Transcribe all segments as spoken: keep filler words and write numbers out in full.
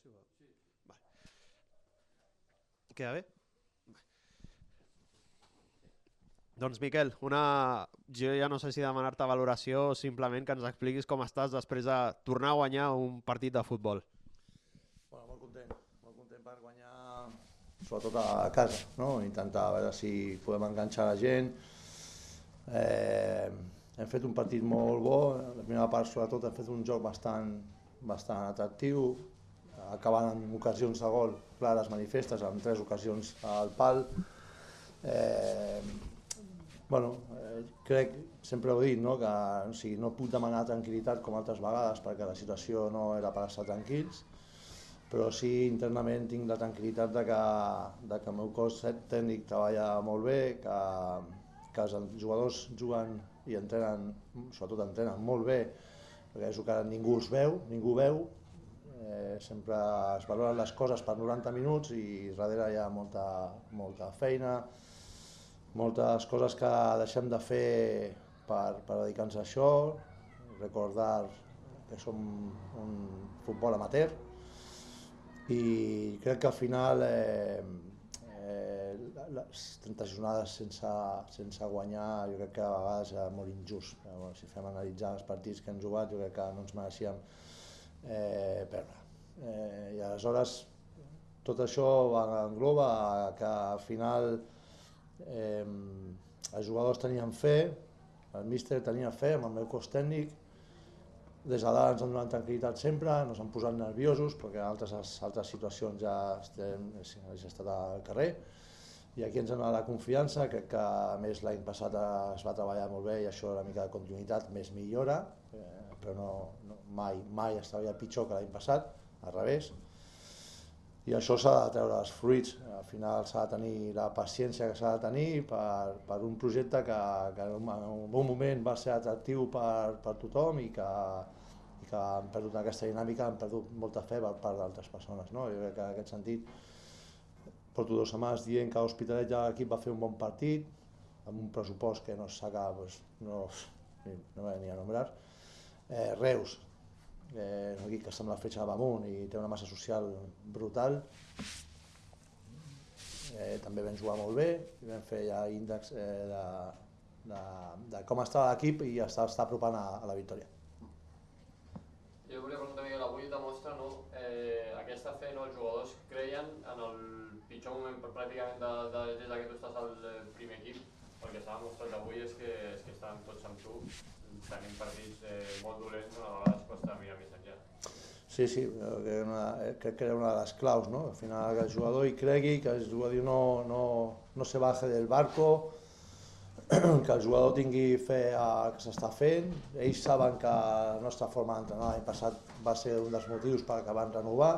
Queda bé? Doncs Miquel, una... jo ja no sé si demanar-te valoració o simplement que ens expliquis com estàs després de tornar a guanyar un partit de futbol. Bueno, molt content, molt content per guanyar, sobretot a casa, no? Intentar a veure si podem enganxar la gent. Eh, hem fet un partit molt bo, la primera part sobretot hem fet un joc bastant, bastant atractiu, acabant en ocasions de gol clares manifestes, en tres ocasions al pal. Eh, bueno, eh, crec, sempre ho he dit, no? Que o sigui, no puc demanar tranquil·litat com altres vegades perquè la situació no era per estar tranquils, però sí internament tinc la tranquil·litat de que, de que el meu cos tècnic treballa molt bé, que, que els jugadors juguen i entrenen, sobretot entrenen molt bé, perquè és que ningú els veu, ningú veu, eh, sempre es valoren les coses per noranta minuts i darrere hi ha molta, molta feina, moltes coses que deixem de fer per, per dedicar-nos a això, recordar que som un futbol amateur, i crec que al final eh, eh, les trenta jornades sense, sense guanyar jo crec que a vegades és molt injust. Bueno, si fem analitzar els partits que hem jugat jo crec que no ens mereixíem eh, perdre. Eh, I aleshores tot això engloba que al final eh, els jugadors tenien fe, el míster tenia fe amb el meu cos tècnic. Des de dalt ens han donat tranquil·litat sempre, no s'han posat nerviosos perquè en altres, altres situacions ja estem, hem estat al carrer i aquí ens han donat la confiança. Crec que a més l'any passat es va treballar molt bé i això una mica de continuïtat més millora, eh, però no, no, mai, mai es treballa pitjor que l'any passat, al revés. I això s'ha de treure els fruits, al final s'ha de tenir la paciència que s'ha de tenir per, per un projecte que, que en un bon moment va ser atractiu per, per tothom i que, i que han perdut aquesta dinàmica, han perdut molta fe per part d'altres persones. No? Jo crec que en aquest sentit porto dues setmanes dient que l'Hospitalet ja l'equip va fer un bon partit, amb un pressupost que no s'acaba, pues, no, no me ni a nombrar. Eh, Reus, Eh, un equip que està amb la fletxa damunt i té una massa social brutal, eh, també vam jugar molt bé i vam fer ja índex eh, de, de, de com estava l'equip i està, està apropant a, a la victòria. Jo volia preguntar, Miguel, avui demostra no, eh, aquesta fe, no, els jugadors creien en el pitjor moment pràcticament de, de, des que tu estàs al primer equip, el que s'ha demostrat avui és que, és que estan tots amb tu, tenim partits eh, molt dolents on a vegades costa mirar més enllà. Sí, sí, crec que era una de les claus, no? Al final que el jugador hi cregui, que el jugador no, no, no se baje del barco, que el jugador tingui fe a que s'està fent. Ells saben que la nostra forma d'entrenar l'any passat va ser un dels motius per que van renovar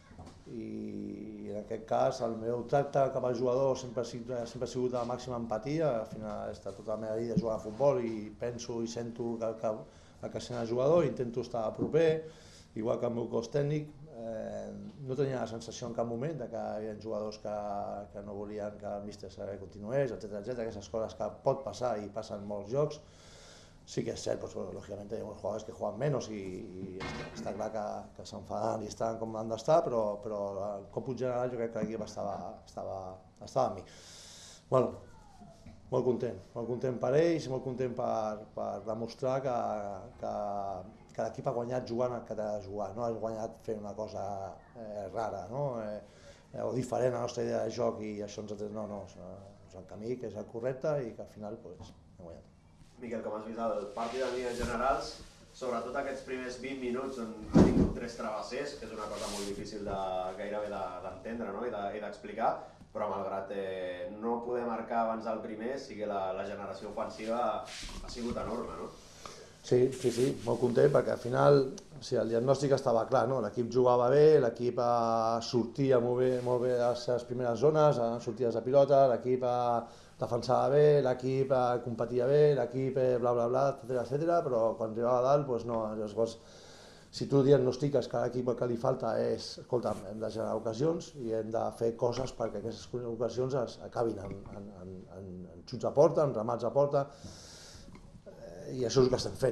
i en aquest cas el meu tracte cap al jugador sempre ha sigut, sempre ha sigut de la màxima empatia. Al final he estat tota la meva vida jugant a futbol i penso i sento que, que, que sent el jugador, intento estar proper, igual que el meu cos tècnic. Eh, no tenia la sensació en cap moment de que hi havia jugadors que, que no volien que el míster continués, etcètera, etcètera, aquestes coses que pot passar i passen molts jocs. Sí que és cert, pues, bueno, lógicamente hay unos jugadores que juegan menos y, y està clar que, que s'enfadan i estan com han d'estar, però, però el còmput general jo crec que l'equip estava, estava, estava amb mi. Bueno, molt content, molt content per ells, molt content per, per demostrar que, que, que l'equip ha guanyat jugant el que ha de jugar, no ha guanyat fent una cosa eh, rara, no? eh, o diferent a la nostra idea de joc i això ens ha no, no, és el camí que és el correcte i que al final pues, hem guanyat. Miquel, com has vist el partit en línies generals, sobretot aquests primers vint minuts on ha tingut tres travessers, que és una cosa molt difícil de, gairebé d'entendre no? i d'explicar, de, però malgrat eh, no poder marcar abans del primer, sí que la, la generació ofensiva ha sigut enorme, no? Sí, sí, sí, molt content perquè al final o sigui, el diagnòstic estava clar, no? L'equip jugava bé, l'equip sortia molt bé, molt bé a les seves primeres zones, sorties de pilota, l'equip defensava bé, l'equip competia bé, l'equip bla bla bla, etcètera, etcètera, però quan arribava a dalt, doncs no, llavors si tu diagnostiques que a l'equip el que li falta és, escolta, hem de generar ocasions i hem de fer coses perquè aquestes ocasions es acabin en, en, en, en xuts a porta, en ramats a porta, i això és el que estem fent.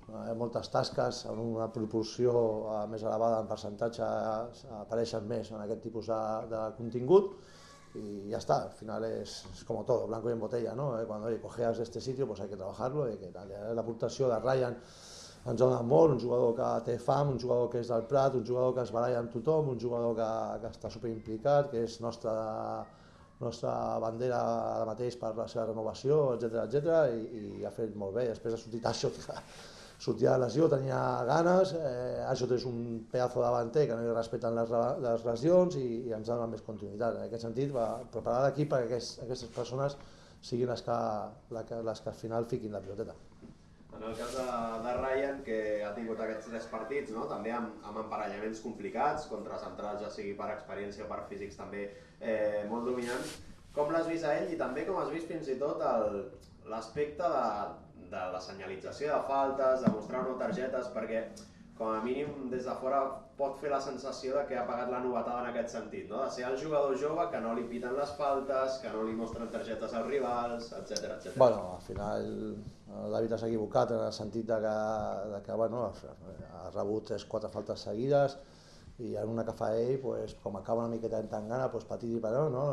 eh, moltes tasques, en una proporció eh, més elevada en percentatge eh, apareixen més en aquest tipus de, de contingut y ya está, al final es, es como todo, blanco y en botella, ¿no? Eh, cuando oye, cojeas de este sitio pues hay que trabajarlo, i que l'aportació de Ryan ens ha donat molt, un jugador que té fam, un jugador que és del Prat, un jugador que es baralla amb tothom, un jugador que, que està superimplicat, que és nostra, nostra bandera ara mateix per la seva renovació, etcètera, etcètera, i, i ha fet molt bé. Després ha sortit Ashot, que sortia de lesió, tenia ganes, eh, Ashot és un pedazo davanter que no li respecten les, les lesions i, i ens dona més continuïtat. En aquest sentit, va preparar l'equip perquè aquest, aquestes persones siguin les que, les que al final fiquin la piloteta. En el cas de, de Ryan, que ha tingut aquests tres partits, no? També amb, amb emparellaments complicats, contra centrals, ja sigui per experiència o per físics també eh, molt dominants, com l'has vist a ell i també com has vist fins i tot l'aspecte de, de la senyalització de faltes, de mostrar no targetes, perquè com a mínim des de fora pot fer la sensació de que ha pagat la novetada en aquest sentit, no? De ser el jugador jove que no li piten les faltes, que no li mostren targetes als rivals, etcètera, etcètera. Bueno, al final l'àrbitre s'ha equivocat en el sentit de que, de que bueno, ha rebut tres o quatre faltes seguides i en una que fa ell, pues, com acaba una miqueta en tangana, pues, petit i paró, no?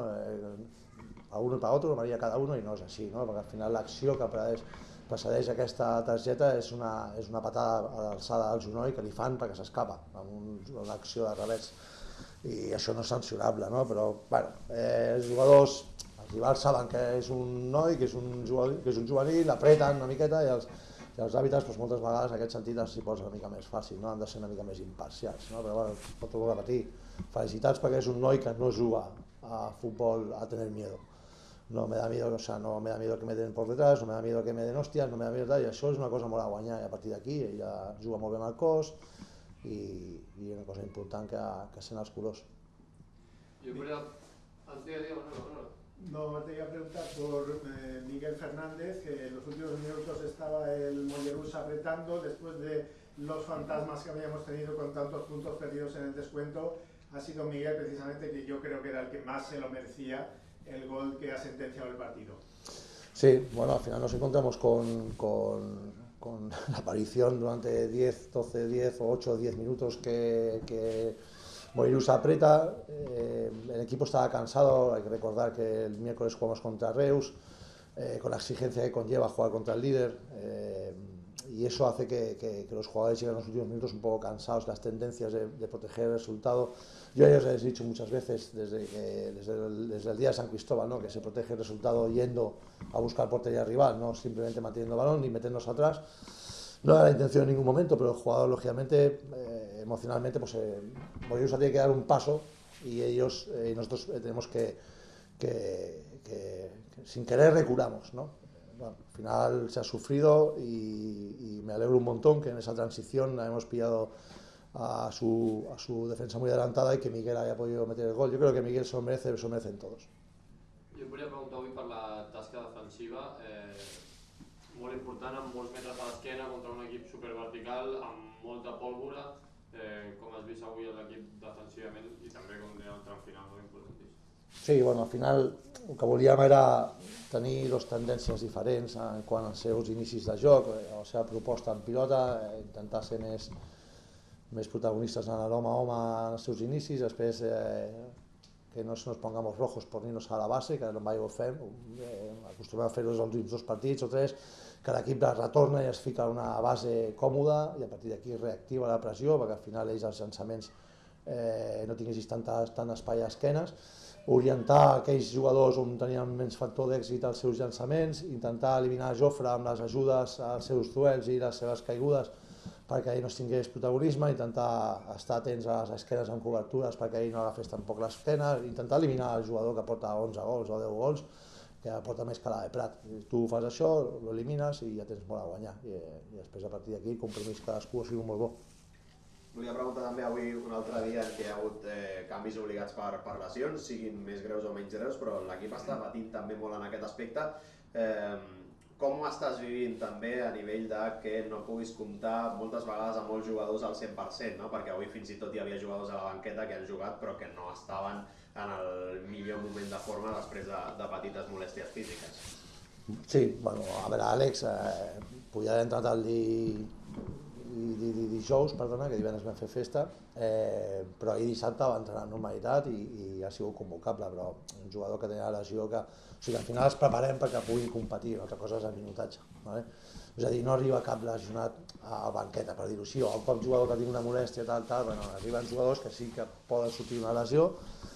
Eh, a uno i per otro, Maria cada uno, i no és així, no? Perquè al final l'acció que precedeix aquesta targeta és una, és una patada a l'alçada del genoll que li fan perquè s'escapa, amb un, una acció de revés. I això no és sancionable, no? Però bueno, eh, els jugadors, els rivals saben que és un noi, que és un jugador, que és un juvenil, apreten una miqueta i els, i els àrbitres doncs, moltes vegades en aquest sentit s'hi posa una mica més fàcil, no? Han de ser una mica més imparcials, no? Però bueno, pot tornar a repetir, felicitats perquè és un noi que no juga a futbol a tener miedo. No me da miedo, o sea, no me da miedo que me den por detrás, no me da miedo que me den hostias, no me da miedo tal, i això és una cosa molt a guanyar, i a partir d'aquí ella juga molt bé amb el cos i, i una cosa important que, que sent els colors. Yo quería... Antes de no, no, no. No, te iba a preguntar por eh, Miguel Fernández, que en los últimos minutos estaba el Mollerús apretando, después de los fantasmas que habíamos tenido con tantos puntos perdidos en el descuento, ha sido Miguel precisamente, que yo creo que era el que más se lo merecía, el gol que ha sentenciado el partido. Sí, bueno, al final nos encontramos con, con, con la aparición durante diez, doce, diez o ocho o diez minutos que, que Mollerús aprieta, eh, el equipo estaba cansado, hay que recordar que el miércoles jugamos contra Reus, eh, con la exigencia que conlleva jugar contra el líder, eh, y eso hace que, que, que los jugadores lleguen en los últimos minutos un poco cansados, las tendencias de, de proteger el resultado. Yo a ellos les he dicho muchas veces, desde, que, desde, el, desde el día de San Cristóbal, ¿no? Que se protege el resultado yendo a buscar portería rival, no simplemente manteniendo el balón ni meternos atrás. No era la intención en ningún momento, pero el jugador, lógicamente, eh, emocionalmente, pues eh, Mollerús tiene que dar un paso y ellos, eh, nosotros eh, tenemos que, que, que, que, sin querer, reculamos, ¿no? Bueno, al final se ha sufrido y, y me alegro un montón que en esa transición hemos pillado a su, a su defensa muy adelantada y que Miguel haya podido meter el gol. Yo creo que Miguel se lo merece, se lo merecen todos. Jo volia preguntar avui per la tasca defensiva, eh, molt important, amb molts metres a l'esquena contra un equip supervertical, amb molta pólvora, eh, com has vist avui l'equip defensivament i també com deia el tram final, molt importantíssim. Sí, bueno, al final el que volíem era tenir dues tendències diferents en quant als seus inicis de joc, la seva proposta en pilota, intentar ser més, més protagonistes en l'home a home en els seus inicis, després eh, que no nos pongamos rojos por irnos a la base, que no mai ho fem, eh, acostumem a fer-ho els últims dos partits o tres, que l'equip retorna i es fica una base còmoda i a partir d'aquí reactiva la pressió, perquè al final ells els llançaments eh, no tinguessis tant, tant espai a esquenes, orientar aquells jugadors on tenien menys factor d'èxit als seus llançaments, intentar eliminar Jofre amb les ajudes als seus duels i les seves caigudes perquè ell no tingués protagonisme, intentar estar atents a les esquenes amb cobertures perquè ell no agafés tampoc l'esquena, intentar eliminar el jugador que porta onze gols o deu gols, que porta més que la de Prat. Tu fas això, lo elimines i ja tens molt a guanyar. I, i després a partir d'aquí el compromís cadascú ha sigut molt bo. Volia preguntar també avui un altre dia en què hi ha hagut eh, canvis obligats per, per lesions, siguin més greus o menys greus, però l'equip està patint també molt en aquest aspecte. Eh, com ho estàs vivint també a nivell de que no puguis comptar moltes vegades amb molts jugadors al cent per cent, no? Perquè avui fins i tot hi havia jugadors a la banqueta que han jugat però que no estaven en el millor moment de forma després de, de petites molèsties físiques? Sí, bueno, a veure, Àlex, eh, podia haver entrat el di... di, di, di, dijous, perdona, que divendres vam fer festa, eh, però ahir dissabte va entrar en normalitat i, i ha sigut convocable, però un jugador que tenia la lesió que... O sigui, al final els preparem perquè puguin competir, una altra cosa és el minutatge. Vale? És a dir, no arriba cap lesionat a banqueta, per dir-ho així, o un cop jugador que tingui una molèstia, tal, tal, bueno, arriben jugadors que sí que poden sortir una lesió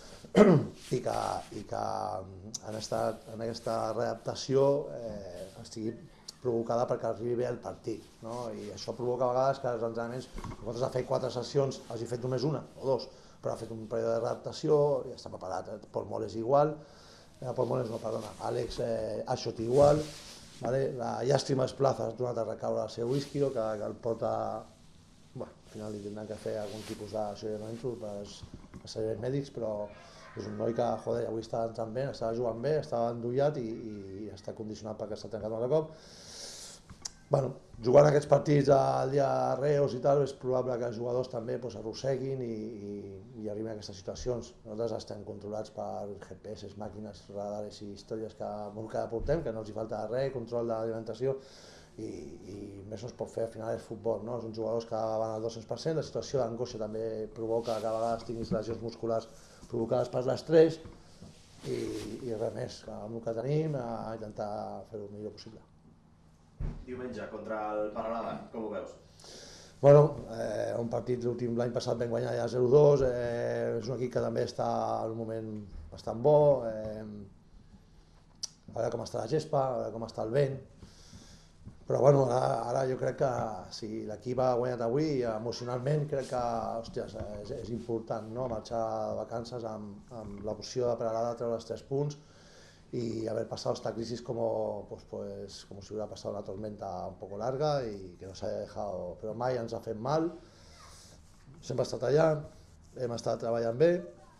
i que, i que en, estat, en aquesta readaptació eh, estigui provocada perquè arribi bé el partit, no? I això provoca a vegades que els entrenaments, nosaltres ha fet quatre sessions, hagi fet només una o dos, però ha fet un període de readaptació i ja està preparat. Pol Mol és igual, eh, Pol Mol és no, perdona, Àlex eh, Ashot igual, vale? La llàstima Esplaza ha tornat a recaure al seu isquio, que, que el porta, bueno, al final li tindran que fer algun tipus de, això ja no entro, per als serveis mèdics, però és un noi que, joder, avui estava entrant bé, estava jugant bé, estava endollat i, i està condicionat perquè s'ha trencat un altre cop. Bueno, jugant aquests partits al dia a Reus i tal, és probable que els jugadors també pues, arrosseguin i, i, i arribin a aquestes situacions. Nosaltres estem controlats per G P S, màquines, radars i històries que, que portem, que no els hi falta res, control de l'alimentació i, i més no es pot fer, al final és futbol, no? Són jugadors que van al dos-cents per cent, la situació d'angoixa també provoca que a vegades tinguis lesions musculars provocades per l'estrès i, i res més, amb el que tenim, a intentar fer-ho el millor possible. Diumenge contra el Peralada, com ho veus? Bueno, eh, un partit l'últim l'any passat vam guanyar ja zero dos, eh, és un equip que també està en un moment bastant bo, eh, a veure com està la gespa, a veure com està el vent, però bueno, ara, ara jo crec que si l'equip ha guanyat avui, emocionalment crec que hòsties, és, és important, no? Marxar de vacances amb, amb l'opció de Peralada treure els tres punts y haber pasado esta crisis como, pues, pues, como si hubiera pasado una tormenta un poco larga y que nos haya dejado, però mai ens ha fet mal, sempre ha estat allà, hem estat treballant bé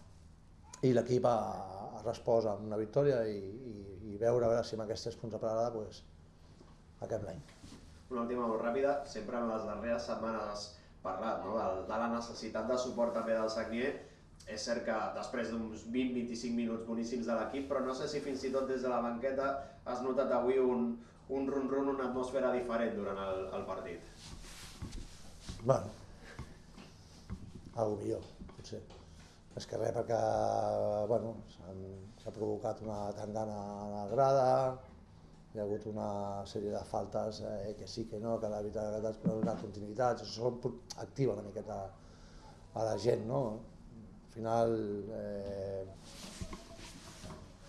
i l'equip ha, ha respost amb una victòria i, i, i veure, a veure si amb aquests tres punts de Peralada pues, acabem l'any. Una última molt ràpida, sempre en les darreres setmanes has parlat, no? de, de la necessitat de suport també del Sagnier. És cert que després d'uns vint a vint-i-cinc minuts boníssims de l'equip, però no sé si fins i tot des de la banqueta has notat avui un, un run-run, una atmosfera diferent durant el, el partit. Bueno, algo millor, potser. Més que res perquè bueno, s'ha provocat una tangana a la grada, hi ha hagut una sèrie de faltes eh, que sí que no, que l'àrbitre ha donat continuïtats, això activa una miqueta a la gent, no? Al final, eh,